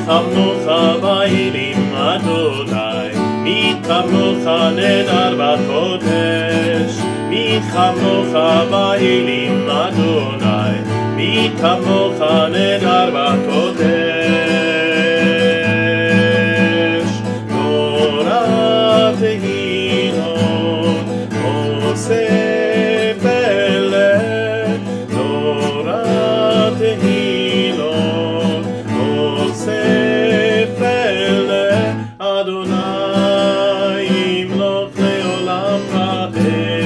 כמוך באלים אדוני, מי כמוך נדר בקודש, מי כמוך באלים אדוני, מי כמוך נדר בקודש. תורת תהילות עושה פלא, תורת תהילות עושה פלא, אדוני ימלוך לעולם ועד.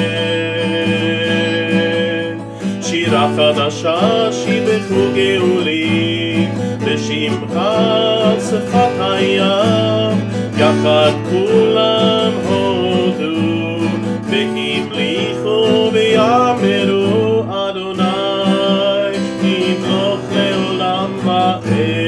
שירה חדשה שיבחו גאולים, בשמך שפת הים, יחד כולם הודו, והמליכו ויאמרו, אדוני ימלוך לעולם ועד.